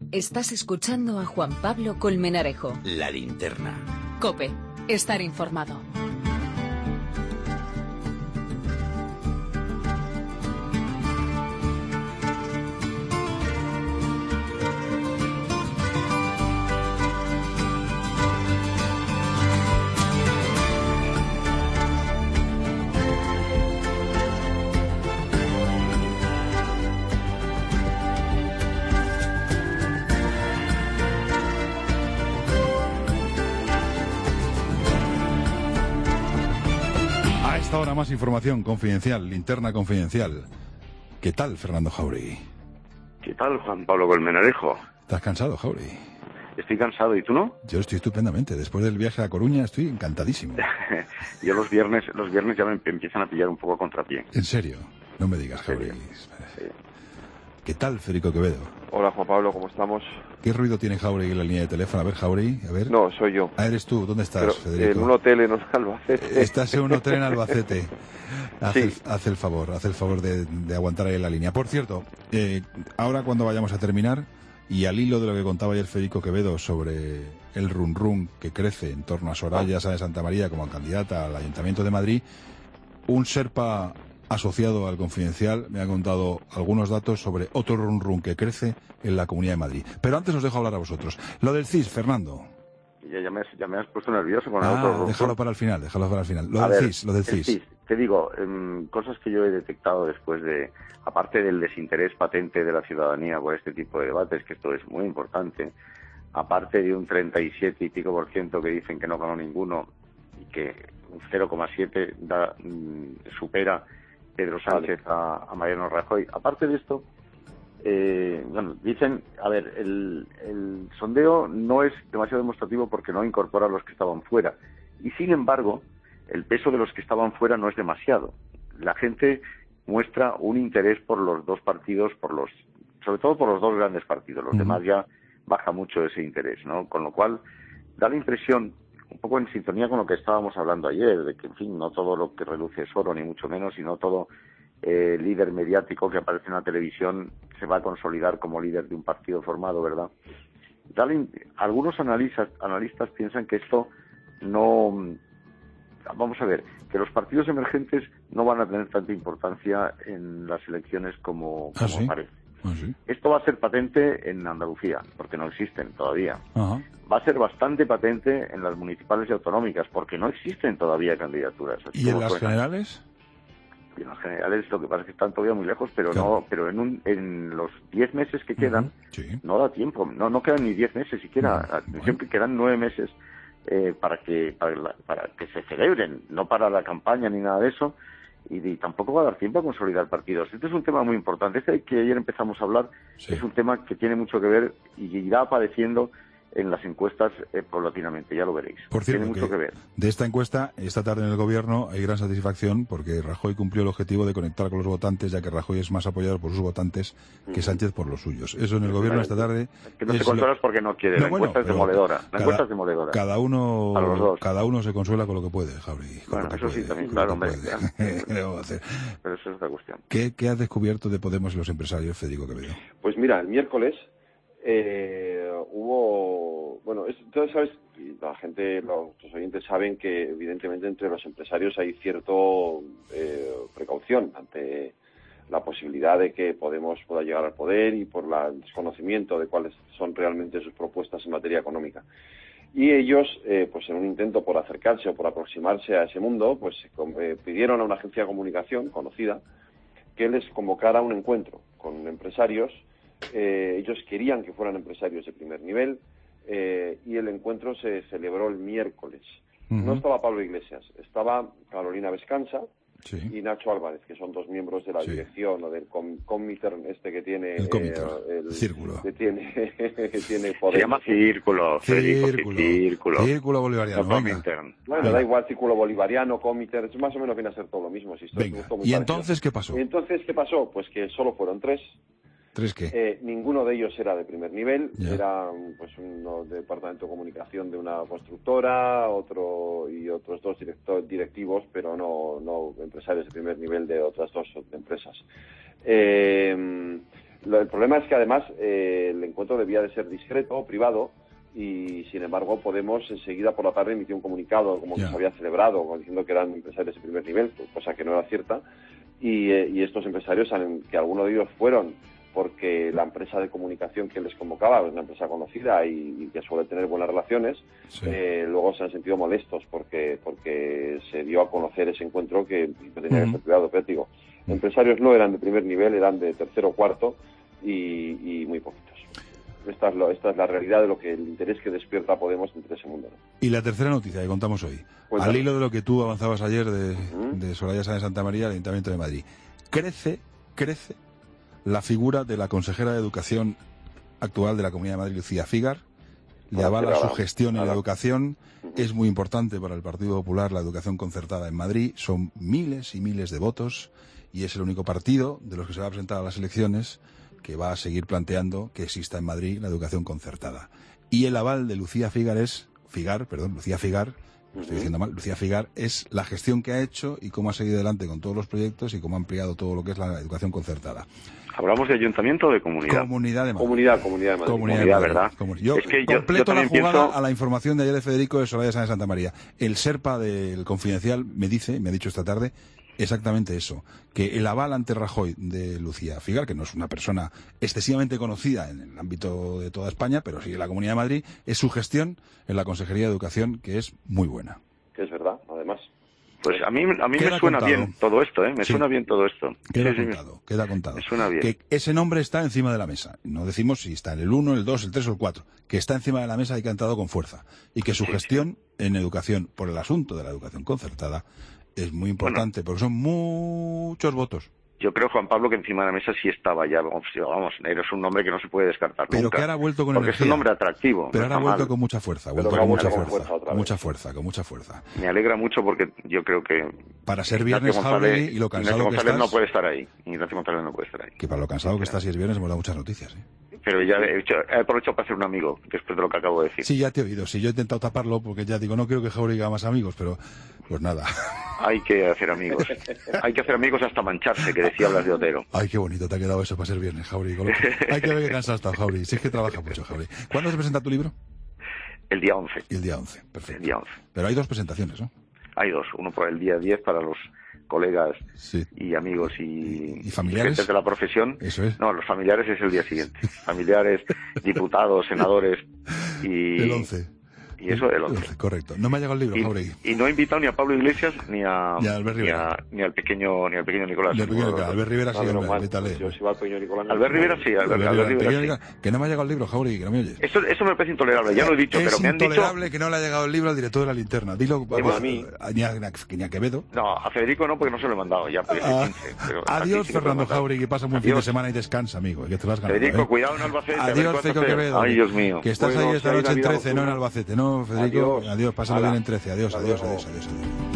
Estás escuchando a Juan Pablo Colmenarejo. La Linterna. COPE. Estar informado. Ahora más información confidencial, linterna confidencial. ¿Qué tal, Fernando Jáuregui? ¿Qué tal, Juan Pablo Colmenarejo? ¿Estás cansado, Jáuregui? Estoy cansado, ¿y tú no? Yo estoy estupendamente. Después del viaje a Coruña estoy encantadísimo. Yo los viernes ya me empiezan a pillar un poco a contrapié. ¿En serio? No me digas, Jáuregui. Sí. ¿Qué tal, Federico Quevedo? Hola, Juan Pablo, ¿cómo estamos? ¿Qué ruido tiene Jáuregui en la línea de teléfono? A ver, Jáuregui, a ver. No, soy yo. Ah, eres tú. ¿Dónde estás, pero, Federico? En un hotel en Albacete. Estás en un hotel en Albacete. Sí. Haz el favor de aguantar ahí la línea. Por cierto, ahora cuando vayamos a terminar, y al hilo de lo que contaba ayer Federico Quevedo sobre el run que crece en torno a Soraya Sáenz de Santa María como candidata al Ayuntamiento de Madrid, un Sherpa asociado al Confidencial me ha contado algunos datos sobre otro run que crece en la Comunidad de Madrid. Pero antes os dejo hablar a vosotros. Lo del CIS, Fernando. Ya me has puesto nervioso con el otro run. Déjalo para el final. Lo del CIS. Te digo, cosas que yo he detectado después de, aparte del desinterés patente de la ciudadanía por este tipo de debates, que esto es muy importante, aparte de un 37 y pico % que dicen que no ganó ninguno y que un 0,7 supera Pedro Sánchez a Mariano Rajoy. Aparte de esto, dicen, a ver, el sondeo no es demasiado demostrativo porque no incorpora a los que estaban fuera. Y sin embargo, el peso de los que estaban fuera no es demasiado. La gente muestra un interés por los dos partidos, sobre todo por los dos grandes partidos. Los demás ya baja mucho ese interés, ¿no? Con lo cual, da la impresión, un poco en sintonía con lo que estábamos hablando ayer, de que, en fin, no todo lo que reluce es oro, ni mucho menos, y no todo líder mediático que aparece en la televisión se va a consolidar como líder de un partido formado, ¿verdad? Algunos analistas piensan que esto no... Vamos a ver, que los partidos emergentes no van a tener tanta importancia en las elecciones como ¿Sí? parece. ¿Sí? Esto va a ser patente en Andalucía, porque no existen todavía. Ajá. Va a ser bastante patente en las municipales y autonómicas, porque no existen todavía candidaturas. ¿Y en las generales? Y en las generales lo que pasa es que están todavía muy lejos, pero claro. En los 10 meses que quedan, no da tiempo, no quedan ni 10 meses siquiera, atención que quedan 9 meses para que se celebren, no para la campaña ni nada de eso, y tampoco va a dar tiempo a consolidar partidos. Este es un tema muy importante. Este que ayer empezamos a hablar es un tema que tiene mucho que ver y irá apareciendo en las encuestas paulatinamente, ya lo veréis. Por cierto, tiene mucho que ver. De esta encuesta, esta tarde en el Gobierno hay gran satisfacción porque Rajoy cumplió el objetivo de conectar con los votantes, ya que Rajoy es más apoyado por sus votantes que Sánchez por los suyos. Eso en el Gobierno esta tarde... Que no te consuelas porque no quiere. La encuesta es demoledora. La encuesta es demoledora. Cada uno se consuela con lo que puede, Javi. Bueno, eso sí, también, claro, hombre. Pero eso es otra cuestión. ¿Qué has descubierto de Podemos y los empresarios, Federico Quevedo? Pues mira, el miércoles hubo, entonces sabes, la gente, los oyentes saben que evidentemente entre los empresarios hay cierto precaución ante la posibilidad de que Podemos pueda llegar al poder y por el desconocimiento de cuáles son realmente sus propuestas en materia económica. Y ellos, pues en un intento por acercarse o por aproximarse a ese mundo, pues pidieron a una agencia de comunicación conocida que les convocara un encuentro con empresarios. Ellos querían que fueran empresarios de primer nivel y el encuentro se celebró el miércoles. No estaba Pablo Iglesias, estaba Carolina Vescanza y Nacho Álvarez, que son dos miembros de la dirección o del comité que tiene el círculo que tiene Podemos. Se llama círculo bolivariano. Bueno, da igual, círculo bolivariano, comité, más o menos viene a ser todo lo mismo. ¿Y entonces qué pasó? Pues que solo fueron tres. ¿Tres qué? Ninguno de ellos era de primer nivel, era pues uno de departamento de comunicación de una constructora, otros dos directivos, pero no empresarios de primer nivel de otras dos empresas. El problema es que además el encuentro debía de ser discreto, privado, y sin embargo Podemos enseguida por la tarde emitió un comunicado como que se había celebrado, diciendo que eran empresarios de primer nivel, cosa que no era cierta, y estos empresarios, que algunos de ellos fueron porque la empresa de comunicación que les convocaba es una empresa conocida y que suele tener buenas relaciones, luego se han sentido molestos porque se dio a conocer ese encuentro que tenía que ser privado. Pero digo, empresarios no eran de primer nivel, eran de tercero o cuarto y muy poquitos. Esta es la realidad de lo que el interés que despierta Podemos entre ese mundo, ¿no? Y la tercera noticia que contamos hoy, al hilo de lo que tú avanzabas ayer de Soraya Sáenz de Santamaría, del Ayuntamiento de Madrid, crece la figura de la consejera de Educación actual de la Comunidad de Madrid, Lucía Figar. Le avala su gestión en la educación. Es muy importante para el Partido Popular la educación concertada en Madrid. Son miles y miles de votos y es el único partido de los que se va a presentar a las elecciones que va a seguir planteando que exista en Madrid la educación concertada. Y el aval de Lucía Figar, estoy diciendo mal, Lucía Figar es la gestión que ha hecho y cómo ha seguido adelante con todos los proyectos y cómo ha ampliado todo lo que es la educación concertada. ¿Hablamos de ayuntamiento o de comunidad? Comunidad de Madrid. Comunidad, ¿verdad? Yo completo la jugada pienso... a la información de ayer de Federico de Soraya Sáenz de Santamaría. El Serpa del Confidencial me ha dicho esta tarde, exactamente eso, que el aval ante Rajoy de Lucía Figar, que no es una persona excesivamente conocida en el ámbito de toda España, pero sí en la Comunidad de Madrid, es su gestión en la Consejería de Educación, que es muy buena. Que es verdad, además. Pues a mí me suena bien todo esto, ¿eh? Suena bien todo esto. Queda contado. Me suena bien. Que ese nombre está encima de la mesa. No decimos si está en el 1, el 2, el 3 o el 4. Que está encima de la mesa y que ha entrado con fuerza. Y que su gestión en educación, por el asunto de la educación concertada, es muy importante, porque son muchos votos. Yo creo, Juan Pablo, que encima de la mesa sí estaba ya, vamos, eres un nombre que no se puede descartar pero nunca. Que ahora ha vuelto con porque energía. Es un nombre atractivo. Pero ahora ha vuelto con mucha fuerza. Con mucha fuerza. Me alegra mucho porque yo creo que... Para ser viernes, Jauregui, y lo cansado que estás... no puede estar ahí. Ignacio González no puede estar ahí. Que para lo cansado que estás si es viernes hemos dado muchas noticias, ¿eh? Pero ya he aprovechado para hacer un amigo, después de lo que acabo de decir. Sí, ya te he oído. Sí, yo he intentado taparlo porque ya digo, no quiero que Jauregui haga más amigos, pero pues nada. Hay que hacer amigos. Hay que hacer amigos hasta mancharse, que decía Blas de Otero. Ay, qué bonito te ha quedado eso para ser viernes, Jauregui. Hay que ver qué cansado está Jauregui. Si es que trabaja mucho, Jauregui. ¿Cuándo se presenta tu libro? El día 11. El día 11, perfecto. El día 11. Pero hay 2 presentaciones, ¿no? Hay 2. Uno por el día 10 para los colegas y amigos y familiares gente de la profesión. Eso es. No, los familiares es el día siguiente. Familiares, diputados, senadores y... El 11. Y eso el 11. Correcto. No me ha llegado el libro, Jauregui. Y no he invitado ni a Pablo Iglesias ni a Albert Rivera. ni al pequeño Nicolás. Albert Rivera sí, métale. Yo si va al pequeño Nicolás. Albert Rivera sí, Albert Rivera sí. Que no me ha llegado el libro, Jauregui, que no me oyes. Eso me parece intolerable, ya lo he dicho, pero me han dicho... Es intolerable que no le ha llegado el libro al director de La Linterna. Dilo a mí. Ni a Quevedo. No, a Federico no, porque no se lo he mandado ya. Adiós, Fernando Jauregui, pasa un buen fin de semana y descansa, amigo. Que te lo has ganado. Federico, cuidado en Albacete. Adiós, Federico Quevedo. Ay, Dios mío. Que estás ahí esta noche en 13, no en Albacete, ¿no, Federico? Adiós, pásalo bien en 13. Adiós.